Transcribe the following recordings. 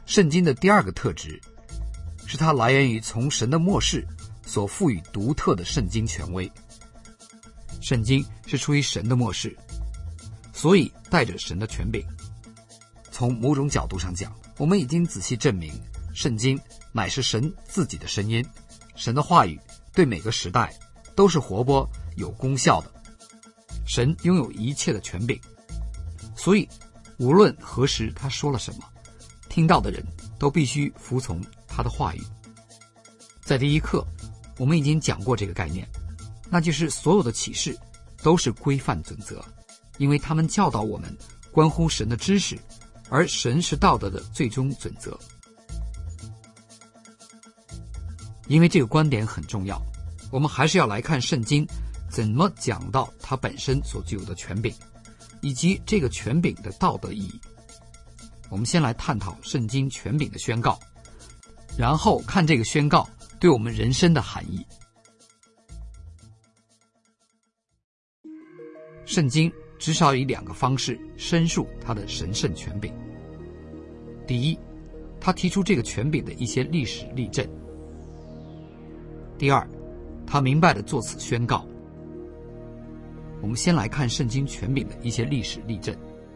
圣经的第二个特质是它来源于从神的默示所赋予独特的圣经权威。圣经是出于神的默示，所以带着神的权柄。从某种角度上讲，我们已经仔细证明，圣经乃是神自己的声音，神的话语对每个时代都是活泼有功效的。神拥有一切的权柄，所以无论何时他说了什么，听到的人都必须服从他的话语。在第一课我们已经讲过这个概念，那就是所有的启示都是规范准则，因为他们教导我们关乎神的知识，而神是道德的最终准则。因为这个观点很重要，我们还是要来看圣经怎么讲到它本身所具有的权柄，以及这个权柄的道德意义。我们先来探讨圣经权柄的宣告，然后看这个宣告对我们人生的含义。圣经至少以2个方式申述它的神圣权柄。第一，他提出这个权柄的一些历史例证。第二，他明白地作此宣告。我们先来看圣经权柄的一些历史例证。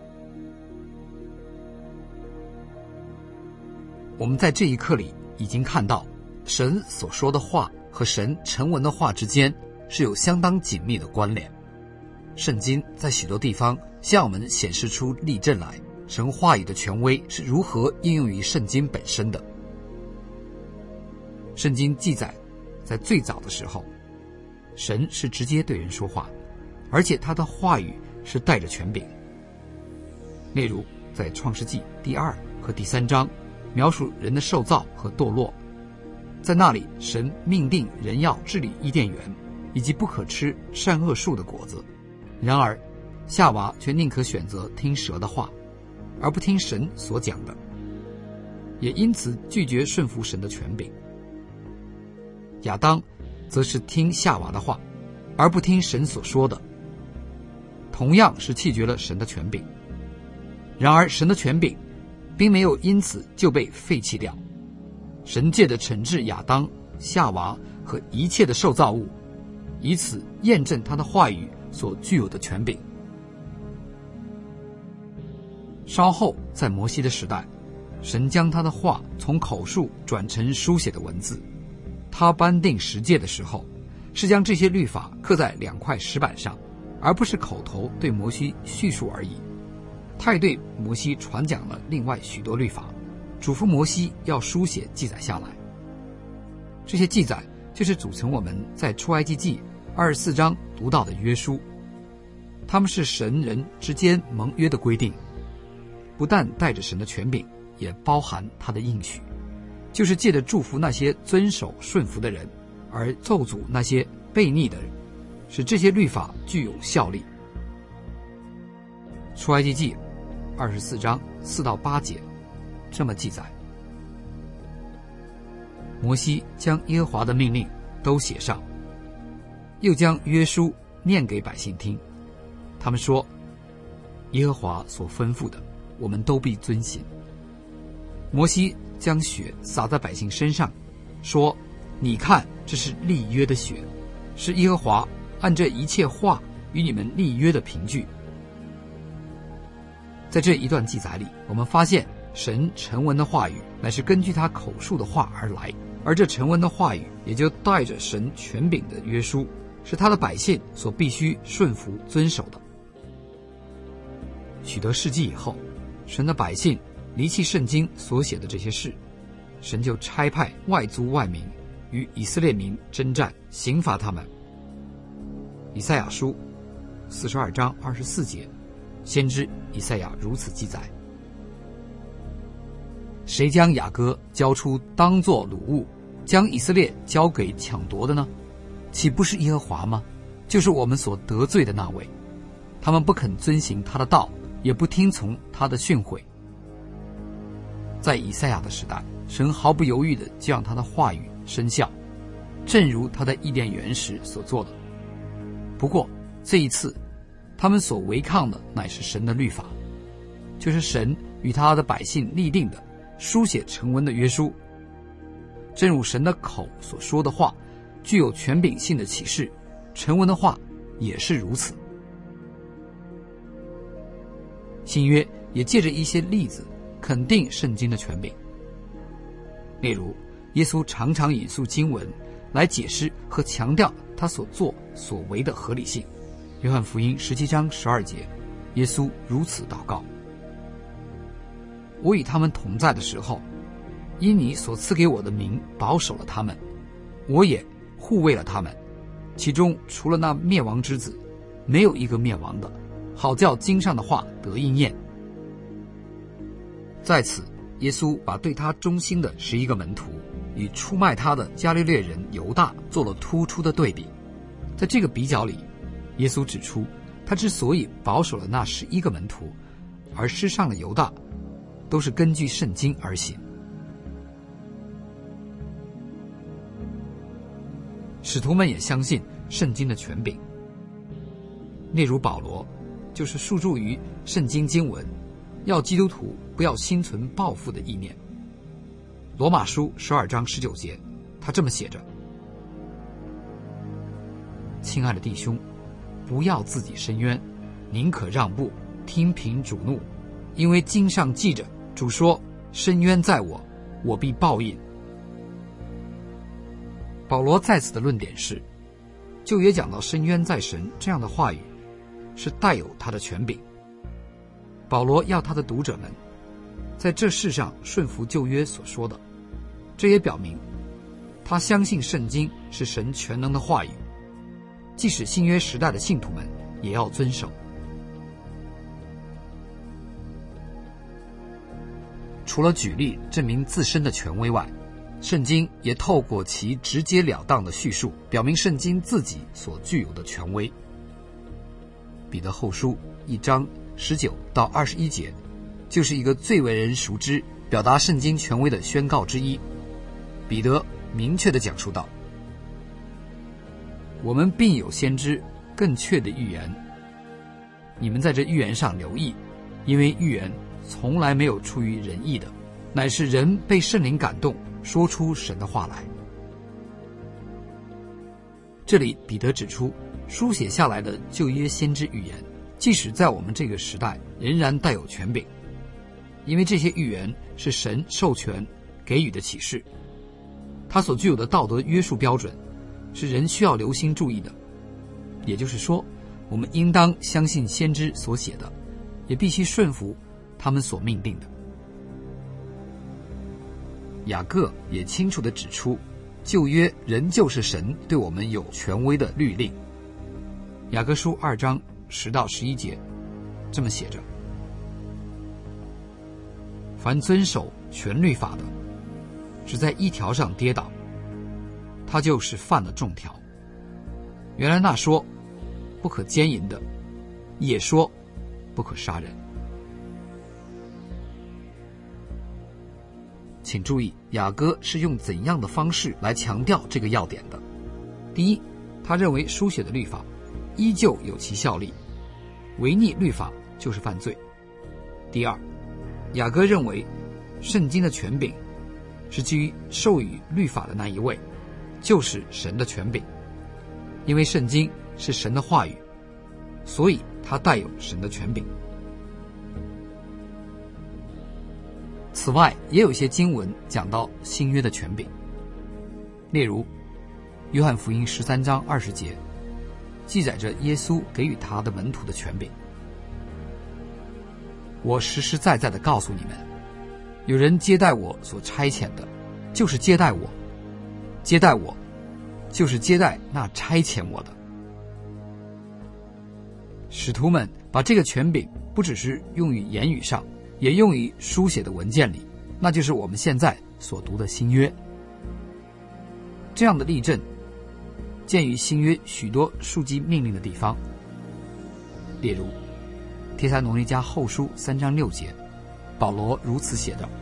我们在这一课里已经看到，神所说的话和神成文的话之间是有相当紧密的关联。圣经在许多地方向我们显示出例证来，神话语的权威是如何应用于圣经本身的。圣经记载，在最早的时候，神是直接对人说话，而且他的话语是带着权柄。例如在创世纪第2和第3章描述人的受造和堕落，在那里神命定人要治理伊甸园，以及不可吃善恶树的果子。然而夏娃却宁可选择听蛇的话，而不听神所讲的，也因此拒绝顺服神的权柄。亚当则是听夏娃的话，而不听神所说的，同样是弃绝了神的权柄。然而神的权柄并没有因此就被废弃掉，神借着惩治亚当、夏娃和一切的受造物，以此验证他的话语所具有的权柄。稍后在摩西的时代，神将他的话从口述转成书写的文字。他颁定十诫的时候，是将这些律法刻在2块石板上，而不是口头对摩西叙述而已。他也对摩西传讲了另外许多律法，嘱咐摩西要书写记载下来。这些记载就是组成我们在出埃及记24章读到的约书，他们是神人之间盟约的规定，不但带着神的权柄，也包含他的应许，就是借着祝福那些遵守顺服的人，而咒诅那些悖逆的人，使这些律法具有效力。出埃及记24章4到8节这么记载：摩西将耶和华的命令都写上，又将约书念给百姓听。他们说，耶和华所吩咐的，我们都必遵行。摩西将血洒在百姓身上，说，你看，这是立约的血，是耶和华按这一切话与你们立约的凭据。在这一段记载里，我们发现神成文的话语乃是根据他口述的话而来，而这成文的话语也就带着神权柄的约书，是他的百姓所必须顺服遵守的。许多世纪以后，神的百姓离弃圣经所写的这些事，神就差派外族外民与以色列民征战，刑罚他们。以赛亚书42章24节，先知以赛亚如此记载：谁将雅各交出当作掳物，将以色列交给抢夺的呢？岂不是耶和华吗？就是我们所得罪的那位。他们不肯遵行他的道，也不听从他的训诲。在以赛亚的时代，神毫不犹豫地就让他的话语生效，正如他在伊甸园时所做的。不过这一次，他们所违抗的乃是神的律法，就是神与他的百姓立定的， 书写成文的约书。正如神的口所说的话具有权柄性的启示，成文的话也是如此。新约也借着一些例子肯定圣经的权柄，例如耶稣常常引述经文来解释和强调他所作所为的合理性。约翰福音17章12节，耶稣如此祷告：我与他们同在的时候，因你所赐给我的名保守了他们，我也护卫了他们，其中除了那灭亡之子，没有一个灭亡的，好叫经上的话得应验。在此，耶稣把对他忠心的11个门徒与出卖他的加利略人犹大做了突出的对比。在这个比较里，耶稣指出，他之所以保守了那11个门徒，而失上了犹大，都是根据圣经而行。使徒们也相信圣经的权柄，例如保罗就是诉诸于圣经经文，要基督徒不要心存报复的意念。罗马书12章19节，他这么写着：亲爱的弟兄，不要自己伸冤，宁可让步，听凭主怒，因为经上记着，主说：伸冤在我，我必报应。保罗在此的论点是，旧约讲到伸冤在神这样的话语是带有他的权柄。保罗要他的读者们在这世上顺服旧约所说的，这也表明他相信圣经是神全能的话语，即使新约时代的信徒们也要遵守。除了举例证明自身的权威外，圣经也透过其直截了当的叙述，表明圣经自己所具有的权威。彼得后书1章19到21节，就是一个最为人熟知、表达圣经权威的宣告之一。彼得明确地讲述道：我们并有先知更确的预言，你们在这预言上留意，因为预言从来没有出于人意的，乃是人被圣灵感动，说出神的话来。这里彼得指出，书写下来的旧约先知预言，即使在我们这个时代仍然带有权柄，因为这些预言是神授权给予的启示，它所具有的道德约束标准是人需要留心注意的。也就是说，我们应当相信先知所写的，也必须顺服他们所命定的。雅各也清楚地指出，旧约仍旧是神对我们有权威的律令。雅各书2章10到11节这么写着：凡遵守全律法的，只在一条上跌倒，他就是犯了众条。原来那说不可奸淫的，也说不可杀人。请注意，雅各是用怎样的方式来强调这个要点的？第一，他认为书写的律法依旧有其效力，违逆律法就是犯罪。第二，雅各认为圣经的权柄是基于授予律法的那一位，就是神的权柄。因为圣经是神的话语，所以它带有神的权柄。此外，也有一些经文讲到新约的权柄，例如约翰福音13章20节记载着耶稣给予他的门徒的权柄。我实实在在地告诉你们，有人接待我所差遣的，就是接待我；接待我，就是接待那差遣我的。使徒们把这个权柄不只是用于言语上，也用于书写的文件里，那就是我们现在所读的新约。这样的例证见于新约许多枢机命令的地方，例如帖撒罗尼迦后书3章6节，保罗如此写道：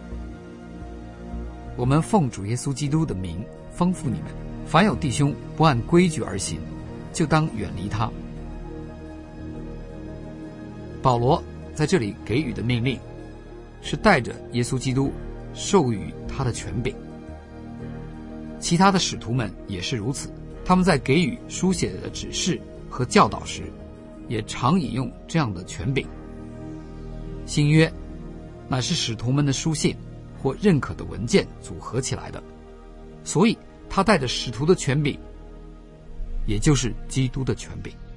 我们奉主耶稣基督的名吩咐你们，凡有弟兄不按规矩而行，就当远离他。保罗在这里给予的命令是带着耶稣基督授予他的权柄。其他的使徒们也是如此，他们在给予书写的指示和教导时，也常引用这样的权柄。新约乃是使徒们的书信或认可的文件组合起来的，所以他带着使徒的权柄，也就是基督的权柄。